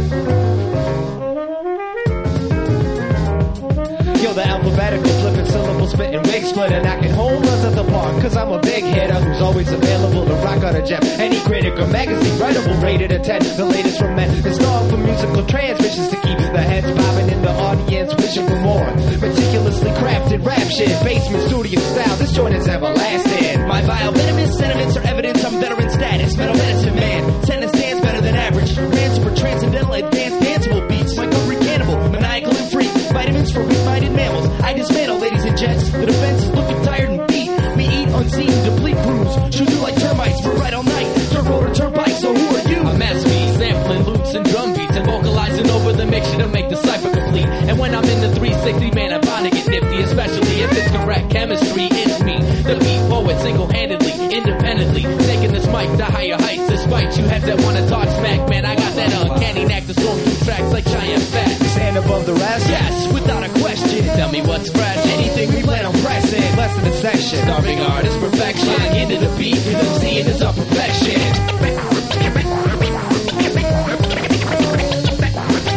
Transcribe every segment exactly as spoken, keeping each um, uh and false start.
Yo, the alphabetical flipping syllables, spitting wig splitter, knocking home runs at the park. Cause I'm a big hitter who's always available to rock on a gem. Any critic or magazine writable rated a ten. The latest from men, it's all for musical transmissions to keep the heads bobbing in the audience, wishing for more. Meticulously crafted rap shit, basement studio style. This joint is everlasting. My vile venomous sentiments are evidence I'm veteran status. Metal medicine man, sentence stands better than average. Rants for transcendental, advanced danceable beats. My country cannibal, maniacal and free. Vitamins for weak-minded mammals. I dismantle, ladies and gents. The defense is looking tired and beat. We eat unseen, deplete crews. Shoot you like termites for right all night. Dirt road or turnpike, so who are you? I'm S V, sampling loops and drum beats and vocalizing over the mixture to make the cipher complete. And when I'm in the three sixty, man, I'm bound to get nifty, especially if it's correct chemistry. It's me, the beat poet, single-handedly, independently, taking this mic to higher heights. Despite you heads that wanna talk smack, man, I got that uncanny knack to storm through tracks like Cheyenne Fat. Stand above the rest? Yes, without a question. Tell me what's fresh. Anything we plan on pressing, less than a section. Starving artist perfection. Into the beat, MCing is our perfection.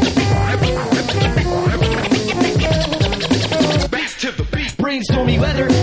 Brainstormy weather,